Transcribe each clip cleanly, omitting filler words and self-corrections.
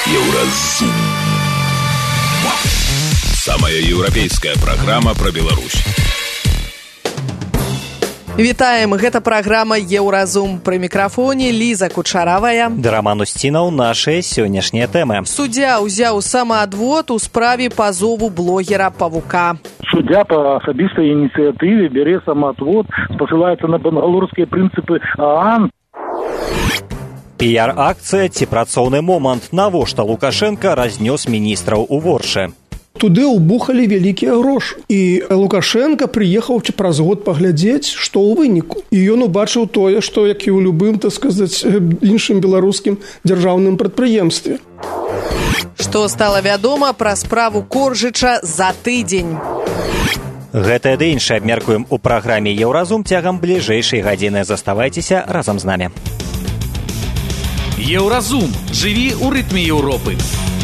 Еўразум. Самая еўрапейская праграма пра Беларусь. Вітаем, гэта праграма «Еўразум». Пры мікрафоне Ліза Кучаравая. Роман Устінаў, нашыя сённяшнія тэмы. Суддзя ўзяў самаадвод у справе пазову блогера Павука. Суддя по особистой инициативе бере самоотвод, посылается на бангалорские принципы ААН. Піяр-акцыя ці працоўны момант, навошта Лукашенко разнёс міністраў у Воршы. Туды ўбухалі вялікія грошы. І Лукашенко прыехаў праз год паглядзець, што ў выніку. І ён убачыў тое, што, як і ў любым, так сказаць, іншым беларускім дзяржаўным прадпрыемстве. Што стала вядома пра справу Коржыча за тыдзень. Гэтае ды іншае абмеркуем у праграме «Еўразум» цягам бліжэйшай гадзіны. Заставайцеся разам з намі. Еўразум. Жыві ў рытме Еўропы.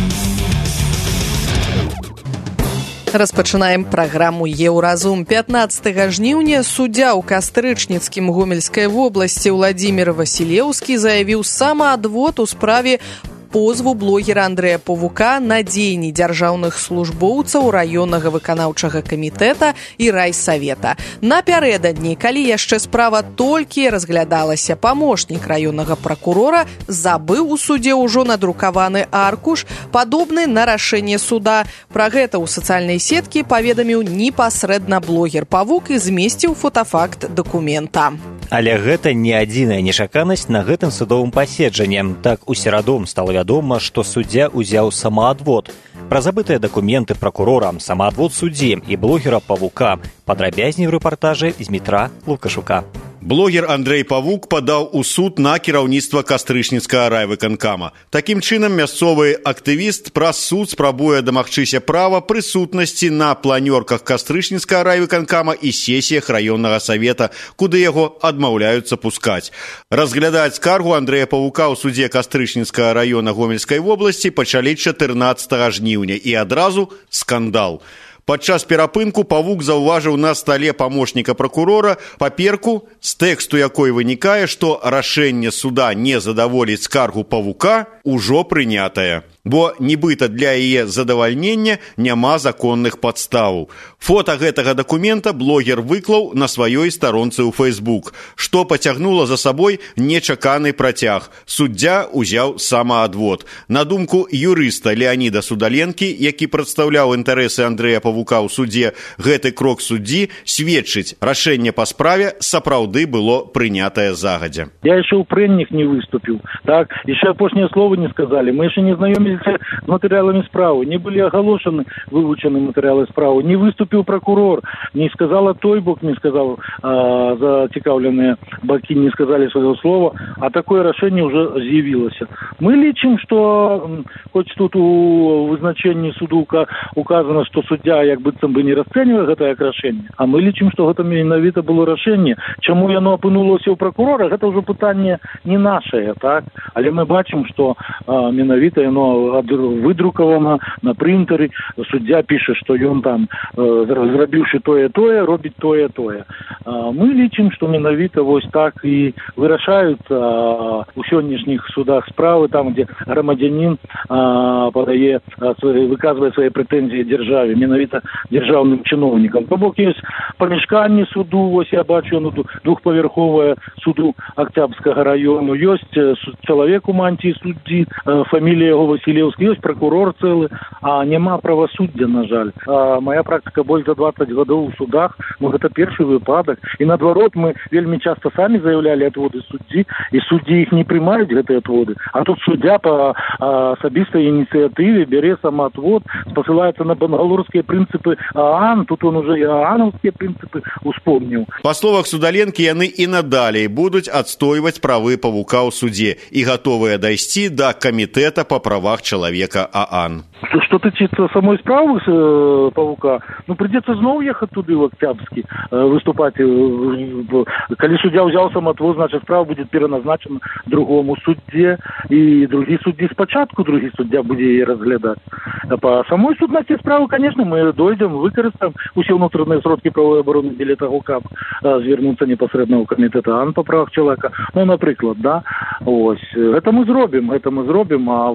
Распачынаем праграму «Еўразум». 15 жніўня суддзя ў Кастрычніцкім Гомельскай вобласці Владзімір Васілеўскі заявіў самаадвод у справе позву блогера Андрэя Павука на дзеянні дзяржаўных службоўцаў раённага выканаўчага камітэта і райсавета. Напярэдадні, калі яшчэ справа толькі разглядалася, памочнік раённага пракурора забыў у судзе ўжо надрукаваны аркуш, падобны на рашэнне суда. Пра гэта ў сацыяльнай сеткі паведаміў непасрэдна блогер Павук і змесціў фотафакт дакумента. Але гэта не адзіная нечаканасць на гэтым судовым паседжанні. Так, у сераду стала вядома, што суддзя ўзяў самаадвод. Пра забытыя дакументы пракурора, самаадвод суддзі і блогера Павука падрабязней у рэпартажы Змітра Лукашука. Блогер Андрэй Павук падаў у суд на кіраўніцтва Кастрычніцкага райвыканкама. Такім чынам, мясцовы актывіст праз суд спрабуе дамагчыся права прысутнасці на планёрках Кастрычніцкага райвыканкама і сесіях раённага савета, куды яго адмаўляюцца пускаць. Разглядаць скаргу Андрэя Павука ў судзе Кастрычніцкага раёна Гомельскай вобласці пачалі 14 жніўня і адразу скандал. Падчас перапынку Павук заўважыў на стале памочніка пракурора паперку, з тэксту якой вынікае, што рашэнне суда не задаволіць скаргу Павука ўжо прынятае, бо нібыта для яе задавальнення няма законных падставаў. Фота гэтага дакумента блогер выклаў на сваёй старонцы ў Facebook, што пацягнула за сабой нечаканы працяг. Суддзя ўзяў самаадвод. На думку юрыста Леаніда Судаленкі, які прадстаўляў інтарэсы Андрэя Павука ў судзе, гэты крок суддзі сведчыць, рашэнне па справе сапраўды было прынятае загадзя. Я яшчэ ў прэннік не выступіў. Так, яшчэ апошнія словы не сказалі. Мы яшчэ не знаёміліся з матэрыяламі справы. Не былі агалошаны вывучаны матэрыялы справы. Не выступіў пракурор. Не сказала той бок, не сказаў зацікаўленыя бакі, не сказалі свайго слова. А такое рашэнне ўжо з'явілася. Мы лічым, што хоць тут у вызначэнні суду указана, што суддзя як быццам бы не расцэньвае гэта як рашэнне. А мы лічым, што гэта менавіта было рашэнне. Чаму яно апынулася ў пракурора, гэта ўжо пытанне не нашае, так? Але мы бачым, што менавіта яно выдрукавана на прынтары. Суддзя піша, што ён там, зрабіўшы тое-тое, робіць тое-тое. Мы лічым, што менавіта вось так і вырашаюцца у сённяшніх судах справы, там, дзе грамадзянін падае, выказвае свае прэтэнзіі дзяржаве, менавіта дзяржаўным чыноўнікам. То бок ёсць памяшканне суду, вось я бачу, двухпавярховае суду Октябрьскага раёну, ёсць чалавек у мантіі суддзі, фамілія яго Васілеўскі, ёсць пракурор цэлы, а няма правасуддзя, на жаль. Моя практыка больш за 20 гадоў у судах, гэта першы выпадак. І наадварот, мы вельмі часта самі заяўлялі адводы суддзі, і суддзі іх не прымаюць, гэтыя адводы. А тут суддзя по асабістай ініцыятыве бере самаотвод, посылаецца на бангалорскія прынцыпы ААН, тут он уже і аановскія прынцыпы успомніў. Па словах Судаленкі, яны і надалей будуць адстойваць правы Павука ў судзе і гатовыя дайсці да камітэта па правах чалавека ААН. Что тычыцца самой справы Павука, придется зноў ехаць туды в Октябрьскі, выступаць. Калі суддзя ўзяў самаотвод, значит справа будет переназначена другому суддзе, і другі суддзі спачатку другі суддзя будзе яе разглядаць. По самой сутнасці справы, конечно, мы дойдем, выкарыстаем усе ўнутраныя сродкі правовой обороны дзеля таго, каб звернуцца непасрэдна ў камітэт ААН па правах чалавека. Напрыклад, да. Ось. Гэта мы зробім, а вось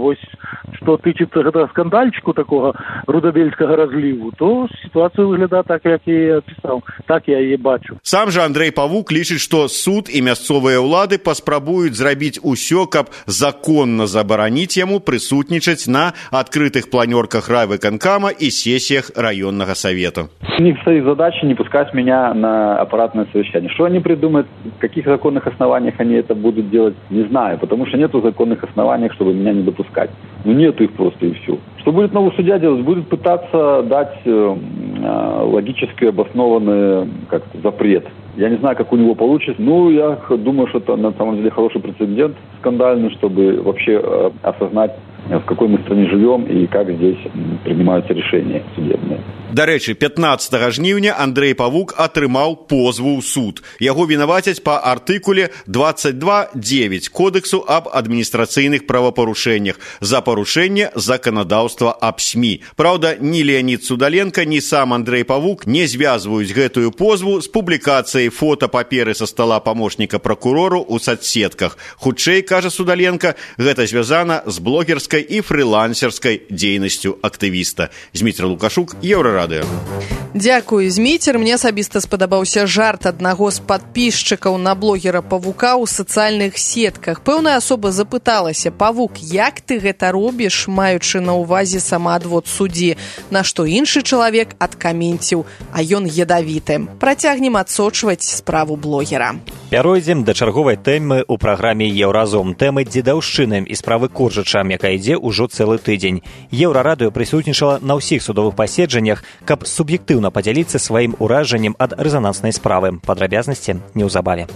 што тычыцца гэтага скандальчыку такога рудабельскага разліву, то сітуацыя выглядае так, як я апісаў, так я яе бачу. Сам жа Андрэй Павук лічыць, што суд і мясцовыя ўлады паспрабуюць зрабіць усё, каб законна забараніць яму прысутнічаць на адкрытых планёрках райвыканкама и сессиях районного совета. У них стоит задача не пускать меня на аппаратное совещание. Что они придумают, в каких законных основаниях они это будут делать, не знаю, потому что нету законных оснований, чтобы меня не допускать. Ну нету их просто и все. Что будет новый судья делать? Будет пытаться дать логически обоснованный запрет. Я не знаю, как у него получится. Ну, я думаю, что это на самом деле хороший прецедент скандальный, чтобы вообще осознать, в какой мы стране живем и как здесь принимаются решения судебные. До речі, 15 жніўня Андрэй Павук атрымаў позву ў суд. Яго вінавацяць па артыкуле 22.9 Кодексу аб адміністрацыйных правапарушэннях за парушэнне заканадаўства аб СМІ. Праўда, ні Леонид Судаленко, ні сам Андрэй Павук не звязваюць гэтую позву з публікацыяй фота паперы са стола памочніка пракурору ў соцсетках. Хутчэй, кажа Судаленко, гэта звязана з блогерскай і фрилансерскай дзейнасцю актывіста. Зміцер Лукашук, Еўрарадыё. Дзякую, Зміцер. Мне асабіста спадабаўся жарт аднаго з падпісчыкаў на блогера Павука ў сацыяльных сетках. Пэўная асоба запыталася: «Павук, як ты гэта робіш, маючы на ўвазе самаадвод суддзі?» На што іншы чалавек адкаменціў: «А ён ядавіты». Працягнем адсочваць справу блогера. Пяройдзем да чарговай тэмы ў праграме «Еўразум». Тэмы дзедаўшчыны і справы Коржыча, якая ідзе ўжо цэлы тыдзень. Еўрарадыё прысутнічала на ўсіх судовых паседжаннях, каб суб'ектыўна падзяліцца сваім уражаннем ад рэзананснай справы. Падрабязнасці неўзабаве.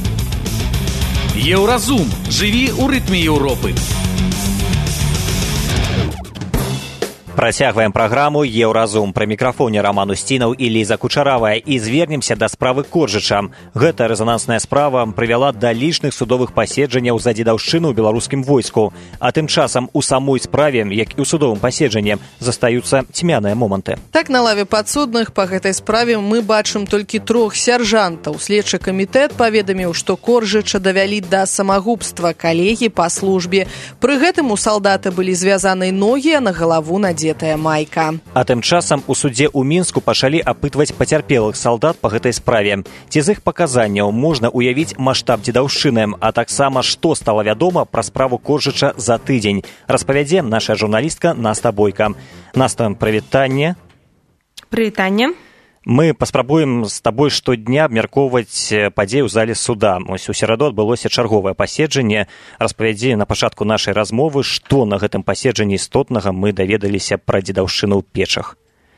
Еўразум. Жыві ў рытме Еўропы. Працягваем праграму «Еўразум». Пры мікрафоне Роман Устінаў і Ліза Кучаравая. І звернемся да справы Коржыча. Гэта рэзанансная справа прывяла да лічных судовых паседжанняў за дзедаўшчыну ў беларускім войску. А тым часам у самой справе, як і ў судовым паседжанні, застаюцца цьмяныя моманты. Так, на лаве падсудных па гэтай справе мы бачым толькі 3 сяржантаў. Следчы камітэт паведаміў, што Коржыча давялі да самагубства калегі па службе. Пры гэтым у салдата былі звязаны ногі, а на галаву надзетая майка. А тым часам у судзе ў Мінску пачалі апытваць пацярпелых салдат па гэтай справе. Ці з іх паказанняў можна ўявіць маштаб дзедаўшчыны, а таксама што стала вядома пра справу Коржыча за тыдзень, распавядзе наша журналістка Наста Бойка. Наста, прывітанне. Прывітанне. Мы паспрабуем з табой штодня абмяркоўваць падзеі ў зале суда. Ось у сераду адбылося чарговае паседжанне. Распавядзі на пачатку нашай размовы, што на гэтым паседжанні істотнага мы даведаліся пра дзедаўшчыну ў Печах.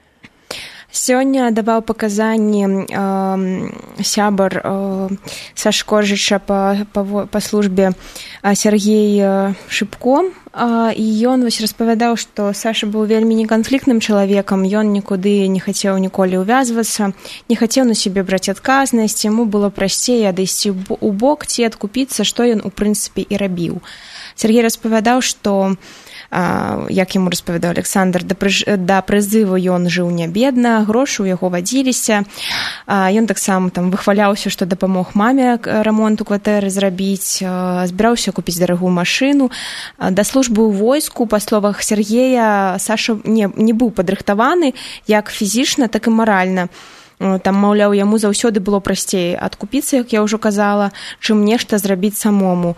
Сёння даваў паказанні сябар Сашы Коржыча па службе Сергей Шыбко. І ён распавядаў, што Саша быў вельмі неканфліктным чалавекам, ён нікуды не хацеў ніколі ўвязвацца, не хацеў на сябе браць адказнасць, яму было прасцей адысці ў бок ці адкупіцца, што ён, у прынцыпе, і рабіў. Сергей распавядаў, што як яму распавядаў Александр, да прызыву ён жыў не бедна, грошы ў яго вадзіліся. Ён таксама выхваляўся, што дапамог маме рамонт у кватэры зрабіць, збіраўся купіць дарагую машыну. Да службы ў войску, па словах Сергея, Саша не быў падрыхтаваны як фізічна, так і маральна. Там, маўляў, яму заўсёды было прасцей адкупіцца, як я ўжо казала, чым нешта зрабіць самому.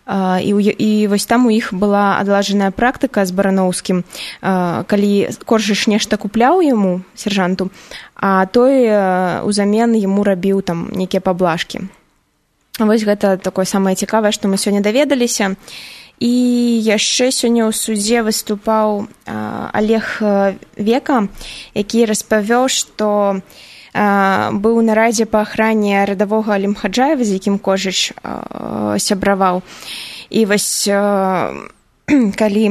І вось там у іх была адладжаная практыка з Барановскім, калі Коржыч нешта купляў яму, сержанту, а той узамен яму рабіў там нейкія паблажкі. Вось гэта такое самае цікавае, што мы сёння даведаліся. І яшчэ сёння ў судзе выступаў Олег Века, які распавёў, што быў на радзе па ахране радавога Алімхаджаева, з якім Коржыч сябраваў. І вось калі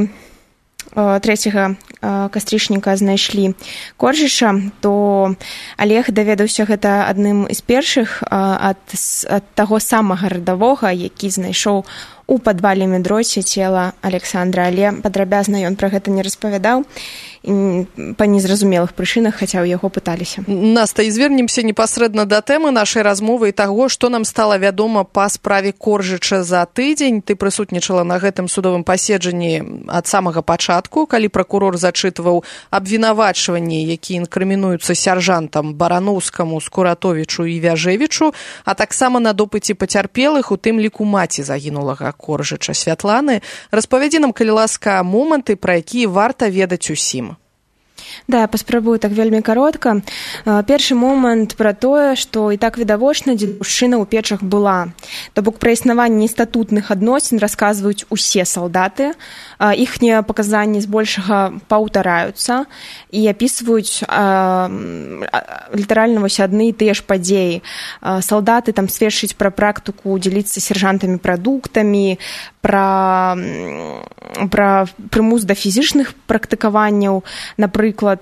3 кастрычніка знайшлі Коржыча, то Олег даведаўся гэта адным з першых ад таго самага радавога, які знайшоў у падвале медроце цела Александра, але падрабязна ён пра гэта не распавядаў па незразумелых прычынах, хаця ў яго пыталіся. Наста, і звернемся непасрэдна да тэмы нашай размовы і таго, што нам стала вядома па справе Коржыча за тыдзень. Ты прысутнічала на гэтым судовым паседжанні ад самага пачатку, калі пракурор зачытваў абвінавачванні, які інкрымінуюцца сяржантам Барановскаму, Скуратовічу і Вяжевічу, а таксама на допыце пацярпелых, у тым ліку маці загінулага Коржыча Святланы. Распавядзі нам, калі ласка, моманты, пра якія варта ведаць усім. Да, я паспрабую так вельмі каротка. Першы момант пра тое, што і так відавочна дзедаўшчына ў печах была. То бок пра існаванне статутных адносін расказваюць усе салдаты, іхнія паказанні збольшага паўтараюцца і апісваюць літаральна вось адны і тыя ж падзеі. Салдаты там сведчаць пра практыку дзяліцца сержантамі прадуктамі, пра прымус да фізічных практыкаванняў, напрыклад,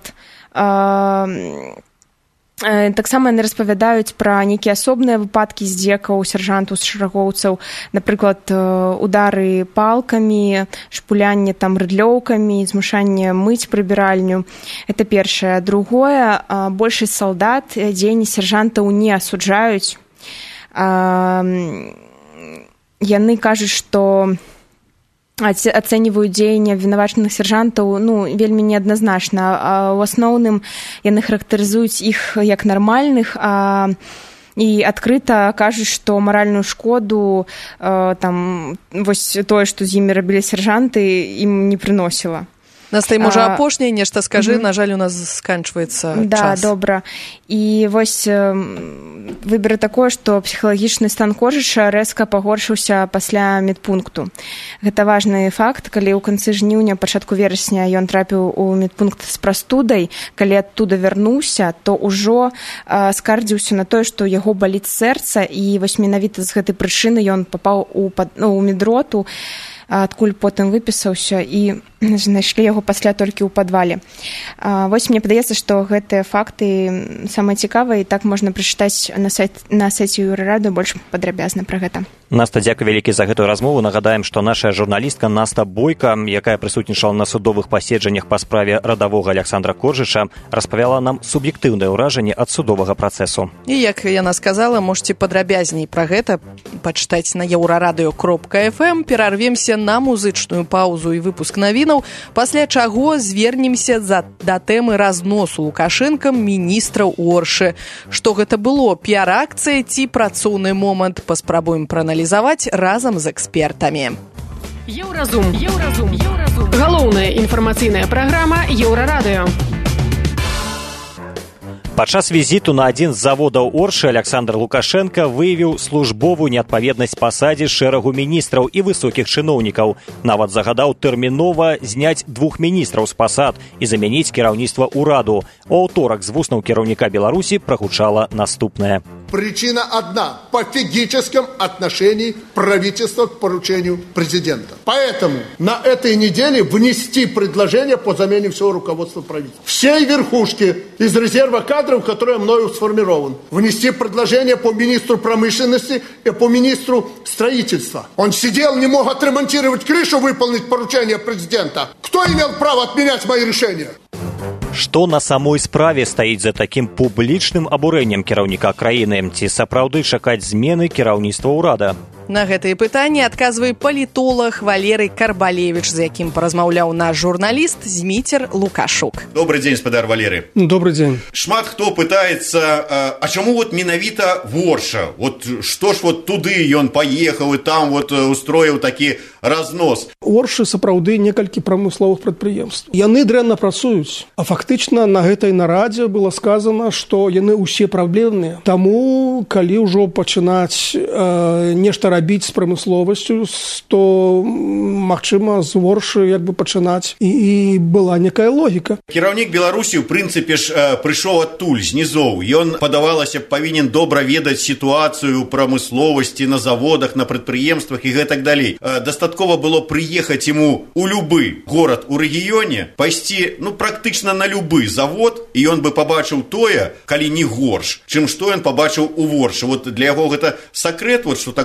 таксама яны распавядаюць пра нейкія асобныя выпадкі здзекаў сяржантаў з шэрагоўцаў, напрыклад, удары палкамі, шпулянне там рыдлёўкамі, змушанне мыць прыбіральню. Это першае. Другое, большасць салдат дзеянні сяржантаў не асуджаюць. Яны кажуць, што ацэньваюць дзеянні абвінавачаных сяржантаў вельмі неадназначна. У асноўным яны характарызуюць іх як нармальных, і адкрыта кажуць, што маральную шкоду вось тое, што з імі рабілі сяржанты, ім не прыносіла. Настай, можа, апошняе нешта скажы, на жаль, у нас сканчваецца час. Да, добра. І вось выберу такое, што псіхалагічны стан Коржыча рэзка пагоршыўся пасля медпункту. Гэта важны факт, калі ў канцы жніўня, пачатку верасня ён трапіў у медпункт з прастудай, калі адтуда вярнуўся, то ўжо скардзіўся на тое, што яго баліць сэрца, і вось менавіта з гэтай прычыны ён папаў у медроту, адкуль потым выпісаўся, і знайшлі яго пасля толькі ў падвале. Вось мне падаецца, што гэтыя факты самыя цікавыя, і так можна прачытаць на сайце Еўрарады больш падрабязна пра гэта. Наста, дзякуй вялікі за гэтую размову. Нагадаем, што наша журналістка Наста Бойка, якая прысутнічала на судовых паседжаннях па справе радавога Александра Коржыча, распавяла нам суб'ектыўнае ўражанне ад судовага працэсу. І, як яна сказала, можете падрабязней пра гэта пачытаць на euradio.fm. Перарвемся на музычную паузу і выпуск навінаў, пасля чаго звернемся да тэмы разносу Лукашэнкам міністраў у Оршы. Што гэта было, піар-акцыя ці працоўны момант, паспрабуем прааналізаваць разам з экспертамі. Еўразум. Галоўная інфармацыйная праграма Еўрарадыё. Падчас візіту на адзін з заводаў Оршы Александр Лукашенко выявіў службовую неадпаведнасць пасадзе шэрагу міністраў і высокіх чыноўнікаў. Нават загадаў тэрмінова зняць 2 міністраў з пасад і замяніць кіраўніцтва ўраду. У аўторак з вуснаў кіраўніка Беларусі прагучала наступнае. Причина одна – пофигическом отношении правительства к поручению президента. Поэтому на этой неделе внести предложение по замене всего руководства правительства. Всей верхушки из резерва кадров, который мною сформирован. Внести предложение по министру промышленности и по министру строительства. Он сидел, не мог отремонтировать крышу, выполнить поручение президента. Кто имел право отменять мои решения? Што на самой справе стаіць за такім публічным абурэннем кіраўніка краіны? Ці сапраўды чакаць змены кіраўніцтва ўрада? На гэтыя пытанні адказвае палітолог Валерый Карбалевич, з якім паразмаўляў наш журналіст Зміцер Лукашук. Добрый день, спадар Валерый. Добрый день. Шмат хто пытаецца, а чаму вот менавіта Орша? Вот што ж вот туды ён паехаў і там вот устроіў такі разнос? Оршы сапраўды некалькі прамысловых прадпрыемстваў. Яны дрэнна працуюць, а фактычна на гэтай нарадзе было сказано, што яны ўсе праблемныя. Таму, калі ўжо пачынаць нешта рабіць з прамысловасцю, то, магчыма, з Оршы як бы пачынаць. І была некая логіка. Кіраўнік Беларусі, ў прынцыпе ж, прыйшоў адтуль, знізоў. Ён, падавалася, павінен добра ведаць сітуацыю прамысловасці на заводах, на прадпрыемствах і гэтак далей. Дастаткова было прыехаць ему у любы горад у рэгіёне, пайсці, практычна на любы завод, і ён бы пабачыў тое, калі не горш, чым што ён пабачыў у Оршы. Вот для яго гэта сакрэт, вот што такая ситуация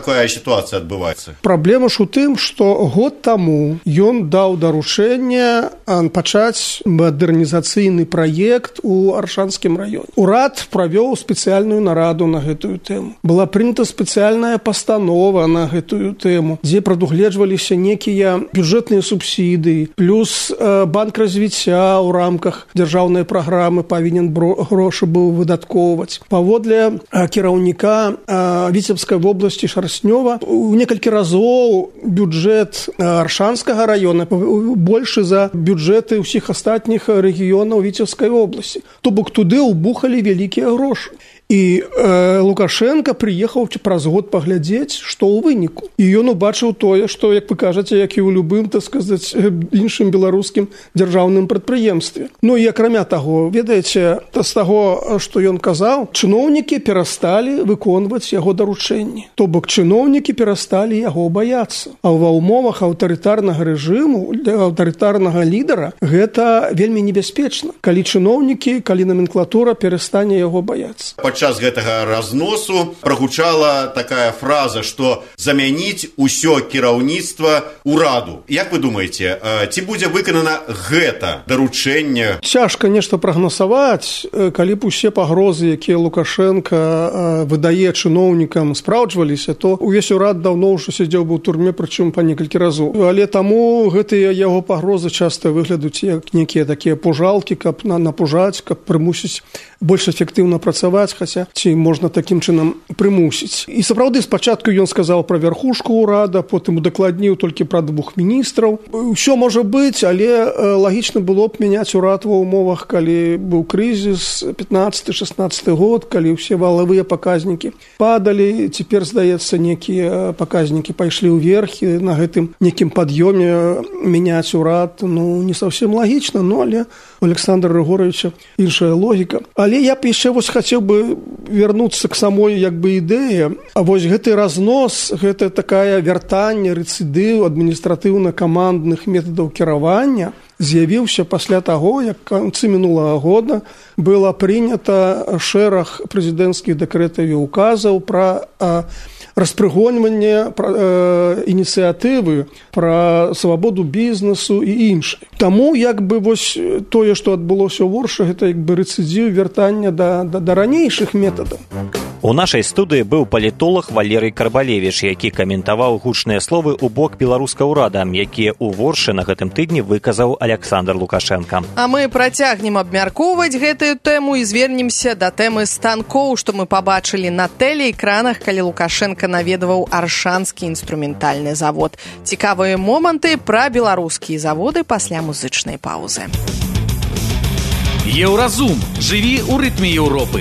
сітуацыя адбываецца? Праблема ж у тым, што год таму ён даў даручэнне пачаць мадэрнізацыйны праект у Аршанскім раёне. Урад правёў спецыяльную нараду на гэтую тэму. Была прынята спецыяльная пастанова на гэтую тэму, дзе прадугледжваліся некія бюджэтныя субсідыі, плюс банк развіцця ў рамках дзяржаўнай праграмы павінен грошы быў выдаткоўваць. Паводле кіраўніка Віцебскай вобласці Шарстнёва у некалькі разоў бюджэт Аршанскага раёна большы за бюджэты ўсіх астатніх рэгіёнаў Віцебскай вобласці. То бок туды ўбухалі вялікія грошы. І Лукашенко прыехаў праз год паглядзець, што ў выніку. І ён убачыў тое, што, як вы кажаце, як і ў любым, так сказаць, іншым беларускім дзяржаўным прадпрыемстве. Ну і акрамя таго, ведаеце, з таго, што ён казаў, чыноўнікі перасталі выконваць яго даручэнні. То бок чыноўнікі перасталі яго баяцца. А ва ўмовах аўтарытарнага рэжыму, для аўтарытарнага лідара гэта вельмі небяспечна. Калі чыноўнікі, калі номенклатура перастане яго баяцца. Падчас гэтага разносу прагучала такая фраза, што замяніць усё кіраўніцтва ўраду. Як вы думаеце, ці будзе выканана гэта даручэнне? Цяжка нешта прагнасаваць, калі б усе пагрозы, якія Лукашенко выдае чыноўнікам, спраўджваліся, то увесь урад даўно ўжо сядзеў бы ў турме, прычым па некалькі разоў. Але таму гэтыя яго пагрозы часта выглядаюць як некія такія пужалкі, каб напужаць, каб прымусіць больш эфектыўна працаваць, хаця ці можна такім чынам прымусіць. І сапраўды спачатку ён сказаў пра вярхушку ўрада, потым удакладніў толькі пра двух міністраў. Усё можа быць, але лагічна было б мяняць урад ва ўмовах, калі быў крызіс 15-16 год, калі ўсе валавыя паказнікі падалі. Цяпер, здаецца, некія паказнікі пайшлі ўверх, і на гэтым некім пад'ёме мяняць урад, ну, не совсем лагічна, но але у Александра Григоровича іншая логіка. Але я б яшчэ хацеў бы вярнуцца к самой як бы ідэі. А вось гэты разнос, гэта такая вяртанне, рэцыдыў адміністратыўна-камандных метадаў кіравання з'явіўся пасля таго, як канцы мінулага года было прынята шэраг прэзідэнцкіх дэкрэтаў і указаў пра распрыгоньванне ініцыятывы, пра свабоду бізнесу і іншае. Таму як бы вось тое, што адбылося ў Воршы, гэта як бы рэцыдзіў вяртання да ранейшых метадаў. У нашай студыі быў палітолог Валерый Карбалевіч, які каментаваў гучныя словы ў бок беларускага ўрада, якія ў Воршы на гэтым тыдні выказаў Александр Лукашенко. А мы працягнем абмяркоўваць гэтую тэму і звернемся да тэмы станкоў, што мы пабачылі на тэлеэкранах, калі Лукашенко наведваў Аршанскі інструментальны завод. Цікавыя моманты пра беларускія заводы пасля музычнай паўзы. Еўразум. Жыві ў рытме Еўропы.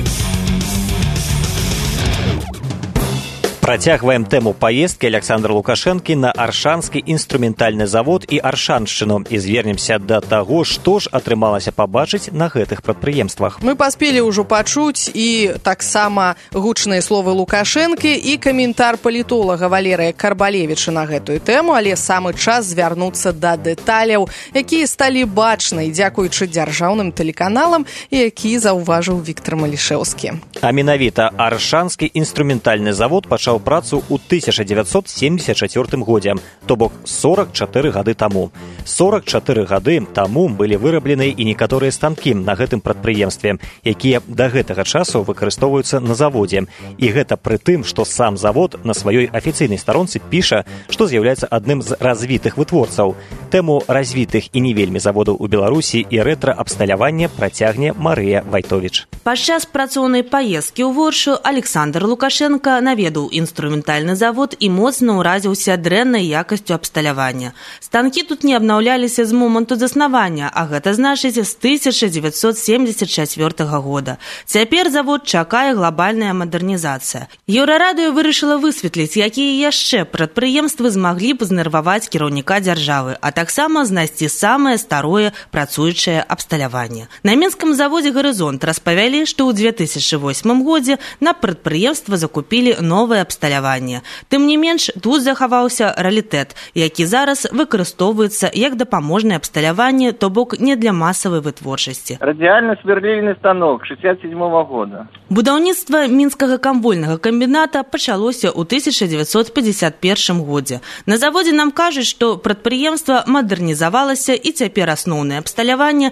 Працягваем тэму паездкі Александра Лукашэнкі на Аршанскі інструментальны завод і Аршаншчыну і звернемся да таго, што ж атрымалася пабачыць на гэтых прадпрыемствах. Мы паспелі ўжо пачуць і таксама гучныя словы Лукашэнкі і каментар палітолага Валерыя Карбалевіча на гэтую тэму, але самы час звярнуцца да дэталяў, якія сталі бачнай дзякуючы дзяржаўным тэлеканалам і які заўважыў Віктор Малішэўскі. А менавіта Аршанскі інструментальны завод пачаў працу ў 1974 годзе, то бок 44 гады таму. 44 гады таму былі выраблены і некаторыя станкі на гэтым прадпрыемстве, якія да гэтага часу выкарыстоўваюцца на заводзе. І гэта пры тым, што сам завод на сваёй афіцыйнай старонцы піша, што з'яўляецца адным з развітых вытворцаў. Тэму развітых і не вельмі заводаў у Беларусі і рэтра-абсталявання працягне Марыя Вайтовіч. Падчас працоўнай паездкі ў Воршу Александр Лукашенко наведаў інструментальны завод і моцна ўразіўся дрэннай якасцю абсталявання. Станкі тут не абнаўляліся з моманту заснавання, а гэта значыць з 1974 года. Цяпер завод чакае глобальная мадэрнізацыя. Еўрарадыё вырашыла высветліць, якія яшчэ прадпрыемствы змаглі б знерваваць кіраўніка дзяржавы, а таксама знайсці самае старое працуючае абсталяванне. На мінскім заводзе «Гарызонт» распавялі, што ў 2008 годзе на прадпрыемства закупілі новае абсталяванне абсталявання. Тым не менш, тут захаваўся рарытэт, які зараз выкарыстоўваецца як дапаможнае абсталяванне, то бок не для масавай вытворчасці. Радиальный сверлильный станок 1967 года. Будаўніцтва мінскага камвольнага камбіната пачалося ў 1951 годзе. На заводзе нам кажуць, што прадпрыемства мадэрнізавалася і цяпер асноўнае абсталяванне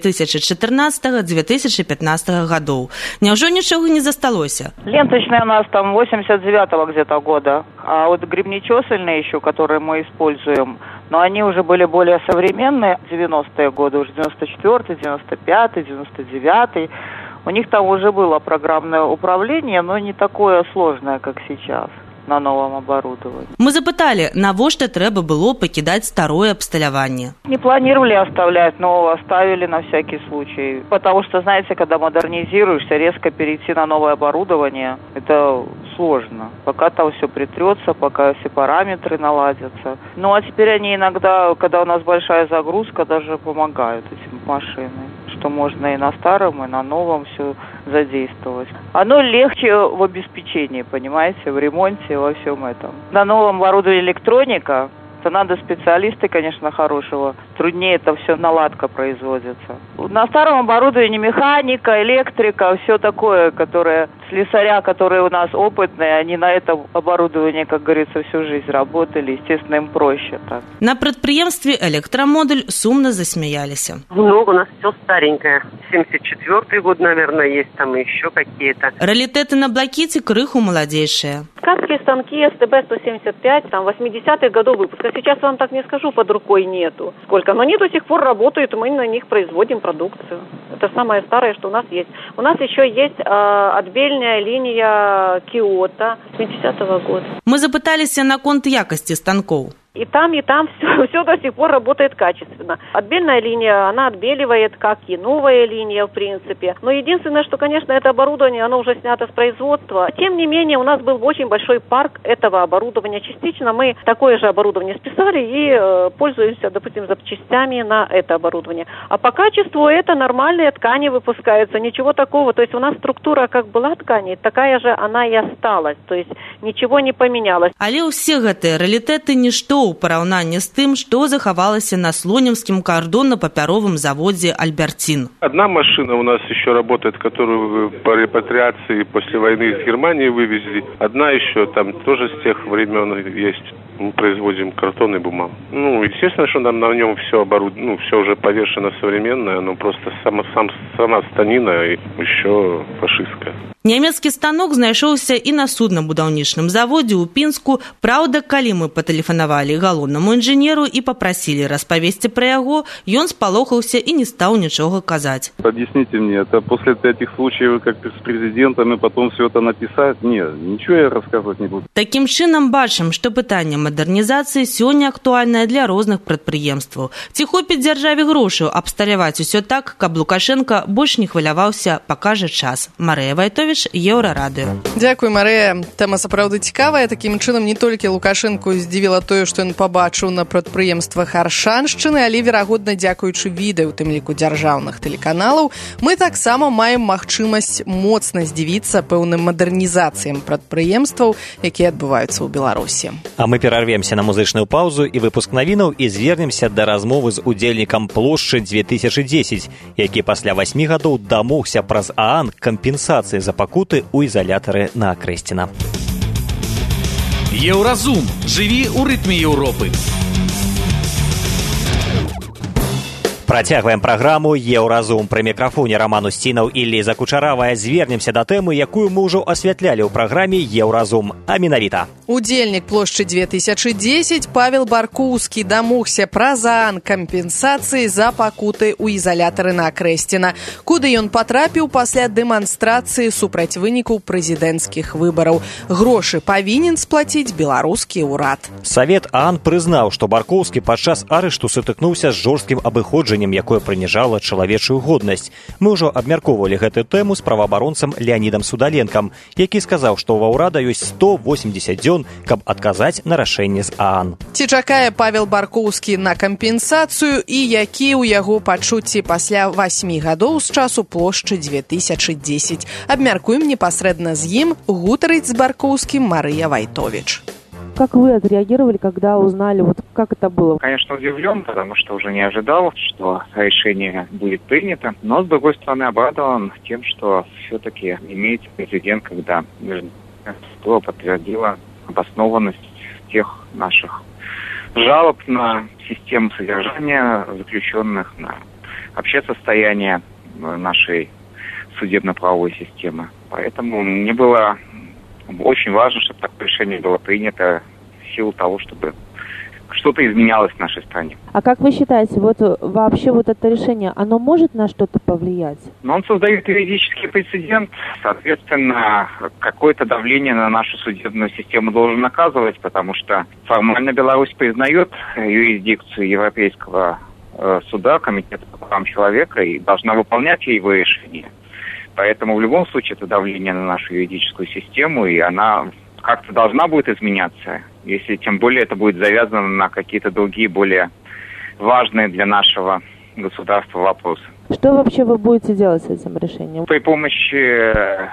2014-2015 годов. Няўжо нічога не засталося? Ленточная у нас там 89-го где-то года. А вот гребнечесальные еще, которые мы используем, но они уже были более современные, 90-е годы, уже 94-й, 95-й, 99-й. У них там уже было программное управление, но не такое сложное, как сейчас на новом оборудовании. Мы запытали, навошта трэба было пакідаць старое абсталяванне. Не планировали оставлять, но оставили на всякий случай. Потому что, знаете, когда модернизируешься, резко перейти на новое оборудование, это сложно. Пока там все притрется, пока все параметры наладятся. Ну а теперь они иногда, когда у нас большая загрузка, даже помогают этим машинам. Что можно и на старом, и на новом все задействовать. Оно легче в обеспечении, понимаете, в ремонте, во всем этом. На новом оборудовании электроника, то надо специалисты, конечно, хорошего. Труднее это все наладка производится. На старом оборудовании механика, электрика, все такое, которое слесаря, которые у нас опытные, они на этом оборудовании, как говорится, всю жизнь работали. Естественно, им проще так. На прадпрыемстве «Электромодуль» сумно засмеялись. Много у нас все старенькое. 74-й год, наверное, есть там еще какие-то. Раритеты на блоките крыху молодейшие. Ткацкие станки СТБ-175, там, 80-х годов выпуска. Сейчас вам так не скажу, под рукой нету. Сколько? Но они до сих пор работают, и мы на них производим продукцию. Это самое старое, что у нас есть. У нас еще есть отбельная линия Киото 70-го года. Мы запытались наконт якости станков. И там все до сих пор работает качественно. Отбельная линия, она отбеливает, как и новая линия, в принципе. Но единственное, что, конечно, это оборудование, оно уже снято с производства. Тем не менее, у нас был очень большой парк этого оборудования. Частично мы такое же оборудование списали и пользуемся, допустим, запчастями на это оборудование. А по качеству это нормальные ткани выпускаются, ничего такого. То есть у нас структура как была ткани, такая же она и осталась. То есть ничего не поменялось. Але ўсе гэтыя рарытэты нішто ў параўнанні з тым, што захавалася на Слонімскім кардонна-папяровым заводе «Альбертин». Одна машина у нас еще работает, которую по репатриации после войны из Германии вывезли. Одна еще там тоже с тех времен есть. Мы производим картон и бумагу. Естественно, что нам на нем все оборудовано, все уже повешено современное, но просто сама станина и еще фашистская. Нямецкі станок знайшоўся і на суднабудаўнічным заводзе ў Пінску. Праўда, калі мы патэлефанавалі галоўнаму інжынеру і папрасілі распавесці пра яго, ён спалохаўся і не стаў нічога казаць. Объясните мне, это после этих случаев, как с президентом, и потом все это написать? Нет, ничего я рассказывать не буду. Такім чынам бачым, што пытанне мадэрнізацыі сёння актуальнае для розных прадпрыемстваў. Ці хопіць дзяржаве грошаў абсталяваць усё так, каб Лукашенко больш не хваляваўся, пакажа час. Марыя Вайтович, Еўрарадыё. Дзякуй, Марыя. Тэма сапраўды цікавая. Такім чынам не толькі Лукашенку здзівіла тое, што ён пабачыў на прадпрыемствах Аршаншчыны, але, верагодна, дзякуючы відэа, у тым ліку дзяржаўных тэлеканалаў, мы таксама маем магчымасць моцна здзівіцца пэўным мадэрнізацыям прадпрыемстваў, якія адбываюцца ў Беларусі. А мы перарвемся на музычную паузу і выпуск навінаў і звернемся да размовы з удзельнікам плошчы 2010, які пасля 8 гадоў дамогся праз ААН кампенсацыі за пакуты ў ізалятары на Акрэсціна. Еўразум. Жыві ў рытме Еўропы. Працягваем праграму «Еўразум». Пры мікрафоне Роман Устінаў і Ліза Кучаравая. Звернемся да тэмы, якую мы ўжо асвятлялі ў праграме «Еўразум». А менавіта. Удзельнік плошчы 2010 Павел Баркоўскі дамогся праз ААН кампенсацыі за пакуты ў ізалятары на Акрэсціна, куды ён патрапіў пасля дэманстрацыі супраць вынікаў прэзідэнцкіх выбараў. Грошы павінен сплаціць беларускі ўрад. Савет ААН прызнаў, што Баркоўскі падчас арышту сутыкнуўся з жорсткім абыходжаннем рашэннем, якое прыніжала чалавечую годнасць. Мы ўжо абмяркоўвалі гэтую тэму з праваабаронцам Леанідам Судаленкам, які сказаў, што ва ўрада ёсць 180 дзён, каб адказаць на рашэнне з ААН. Ці чакае Павел Баркоўскі на кампенсацыю і які ў яго пачуцці пасля 8 гадоў з часу плошчы 2010. Абмяркуем непасрэдна з ім, гутарыць з Баркоўскім Марыя Вайтович. Как вы отреагировали, когда узнали, вот как это было? Конечно, удивлен, потому что уже не ожидал, что решение будет принято. Но, с другой стороны, обрадован тем, что все-таки имеется прецедент, когда Международное подтвердило обоснованность тех наших жалоб на систему содержания заключенных, на вообще состояние нашей судебно-правовой системы. Поэтому мне было очень важно, чтобы такое решение было принято в силу того, чтобы что-то изменялось в нашей стране. А как вы считаете, вот вообще вот это решение, оно может на что-то повлиять? Но он создает юридический прецедент, соответственно, какое-то давление на нашу судебную систему должен оказывать, потому что формально Беларусь признает юрисдикцию Европейского суда, Комитета по правам человека, и должна выполнять его решения. Поэтому в любом случае это давление на нашу юридическую систему, и она как-то должна будет изменяться, если тем более это будет завязано на какие-то другие, более важные для нашего государства вопросы. Что вообще вы будете делать с этим решением? При помощи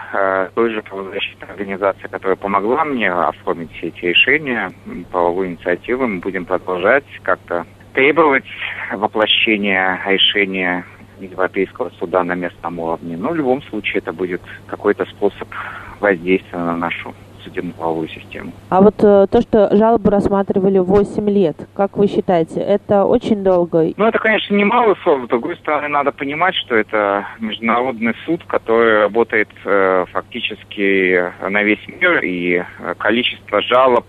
той же правозащитной организации, которая помогла мне оформить все эти решения, правовую инициативу, мы будем продолжать как-то требовать воплощения решения Европейского суда на местном уровне. Но в любом случае это будет какой-то способ воздействия на нашу судебно-правовую систему. А вот то, что жалобы рассматривали 8 лет, как вы считаете, это очень долго? Ну, это, конечно, немалый срок. С другой стороны, надо понимать, что это международный суд, который работает фактически на весь мир, и количество жалоб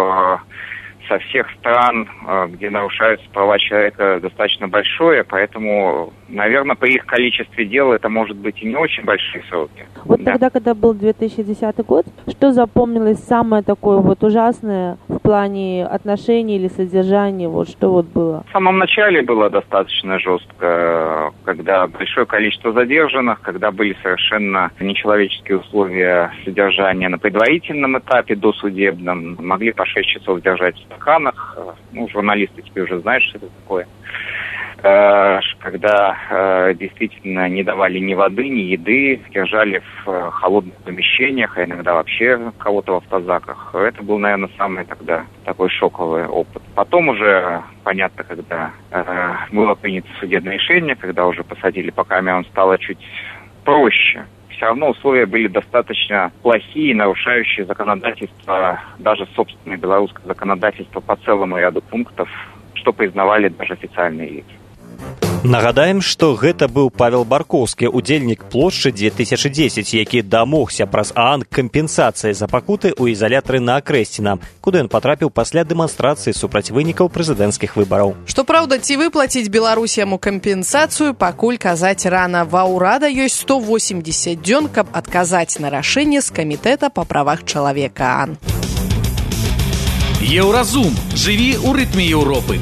со всех стран, где нарушаются права человека, достаточно большое, поэтому, наверное, при их количестве дел это может быть и не очень большие сроки. Вот да. Тогда, когда был 2010 год, что запомнилось самое такое вот ужасное в плане отношений или содержания, вот что вот было? В самом начале было достаточно жестко, когда большое количество задержанных, когда были совершенно нечеловеческие условия содержания на предварительном этапе, досудебном, могли по 6 часов держать в стаканах, ну, журналисты теперь уже знают, что это такое, когда действительно не давали ни воды, ни еды, держали в холодных помещениях, а иногда вообще кого-то в автозаках. Это был, наверное, самый тогда такой шоковый опыт. Потом уже, понятно, когда было принято судебное решение, когда уже посадили по камерам, стало чуть проще. Все равно условия были достаточно плохие, нарушающие законодательство, даже собственное белорусское законодательство по целому ряду пунктов, что признавали даже официальные лица. Нагадаем, што гэта быў Павел Баркоўскі, удзельнік плошчы 2010, які дамогся праз ААН кампенсацыі за пакуты ў ізалятары на Акрэсціна, куды ён патрапіў пасля дэманстрацыі супраць вынікаў прэзідэнцкіх выбараў. Што праўда, ці выплаціць Беларусь яму кампенсацыю, пакуль казаць рана. Ва ўрада ёсць 180 дзён, каб адказаць на рашэнне з Камітэта па правах чалавека ААН. Еўразум. Жыві ў рытме Еўропы.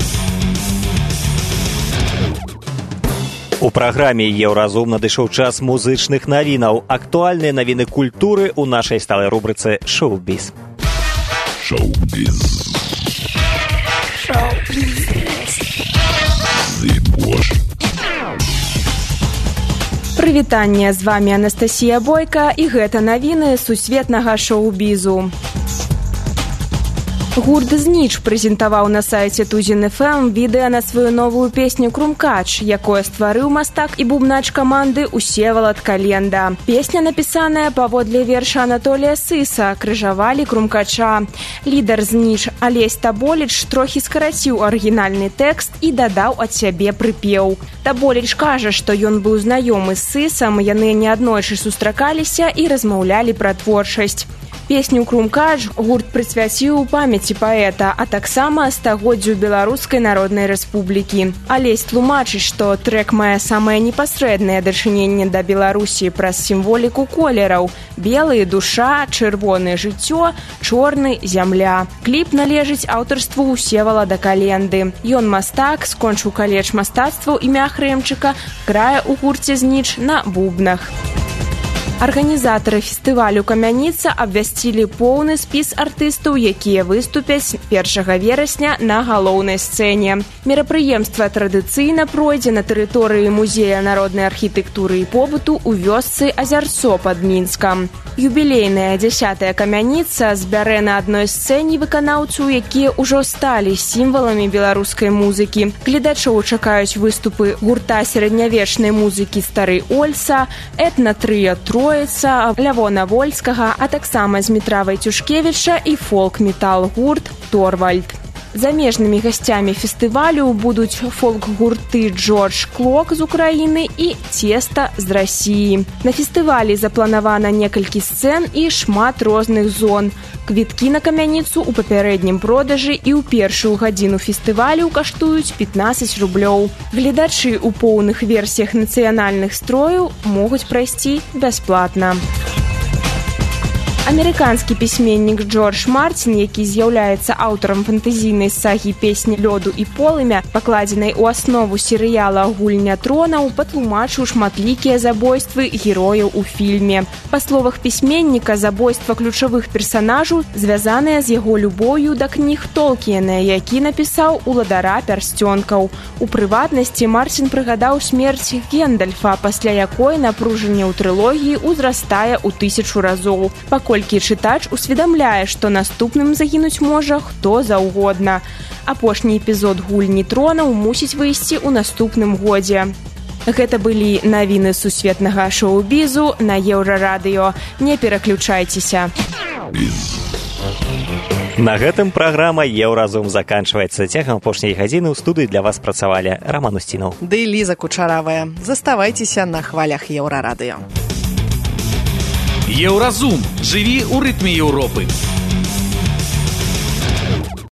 У праграме «Еўразум» надышоў час музычных навінаў. Актуальныя навіны культуры ў нашай сталай рубрыцы «Шоу-біз». Шоу-біз. Прывітанне, з вами Анастасія Бойка, і гэта навіны сусветнага шоу-бізу. Гурт «Зніч» прэзентаваў на сайце Тузін ФМ відэа на сваю новую песню «Крумкач», якое стварыў мастак і бубнач каманды Усевалад Календа. Песня напісаная паводле верша Анатолія Сыса «Крыжавалі Крумкача». Лідар «Зніч» Алесь Таболіч трохі скараціў арыгінальны тэкст і дадаў ад сябе прыпеў. Таболіч кажа, што ён быў знаёмы з Сысам, яны неаднойчы сустракаліся і размаўлялі пра творчасць. Песню «Крумкач» гурт прысвяціў памяці паэта, а таксама стагоддзю Беларускай Народнай Рэспублікі. Алесь тлумачыць, што трэк мае самае непасрэднае дачыненне да Беларусі праз сімволіку колераў: белы — душа, чырвоны — жыццё, чорны — зямля. Кліп належыць аўтарству Всевалада Календы. Ён мастак, скончыў каледж мастацтваў імя Хрэмчыка, грае ў гурце «Знич» на бубнах. Арганізатары фестывалю «Камяніца» абвясцілі поўны спіс артыстаў, якія выступяць 1 верасня на галоўнай сцэне. Мерапрыемства традыцыйна пройдзе на тэрыторыі музея народнай архітэктуры і побыту ў вёсцы Азярцо пад Мінскам. Юбілейная 10-я «Камяніца» збярэ на адной сцэне выканаўцаў, якія ўжо сталі сімваламі беларускай музыкі. Гледачоў чакаюць выступы гурта сярэднявечнай музыкі «Стары Ольса», этна-трыа «Троіца», Лявона Вольскага, а таксама Змітра Вайцюшкевіча і фолк-метал-гурт «Торвальд». Замежнымі гасцямі фестывалю будуць фолк-гурты «Джордж Клок» з Украіны і «Цеста» з Расіі. На фестывалі запланавана некалькі сцэн і шмат розных зон. Квіткі на «Камяніцу» у папярэднім продажы і ў першую гадзіну фестывалю каштуюць 15 рублёў. Гледачы ў поўных версіях нацыянальных строяў могуць прайсці бясплатна. Амерыканскі пісьменнік Джордж Мартін, які з'яўляецца аўтарам фантазійнай сагі «Песні лёду і полымя», пакладзенай у аснову серыяла «Гульня тронаў», патлумачыў шматлікія забойствы герояў у фільме. Па словах пісьменніка, забойства ключавых персанажаў звязаныя з яго любоўю да кніг Толкіена, які напісаў «Уладара пярсцёнкаў». У прыватнасці Мартін прыгадаў смерць Гендальфа, пасля якой напружанне ў трылогіі ўзрастае ў 1000 разоў. Колькі чытач усведамляе, што наступным загінуць можа хто заўгодна. Апошні эпізод «Гульні тронаў» мусіць выйсці ў наступным годзе. Гэта былі навіны сусветнага шоу-бізу на Еўрарадыё. Не пераключайцеся. На гэтым праграма «Еўразум» заканчваецца. Цягам апошняй гадзіны ў студыі для вас працавалі Раман Устінаў ды Ліза Кучаравая. Заставайцеся на хвалях Еўрарадыё. Еўразум. Жыві ў рытме Еўропы.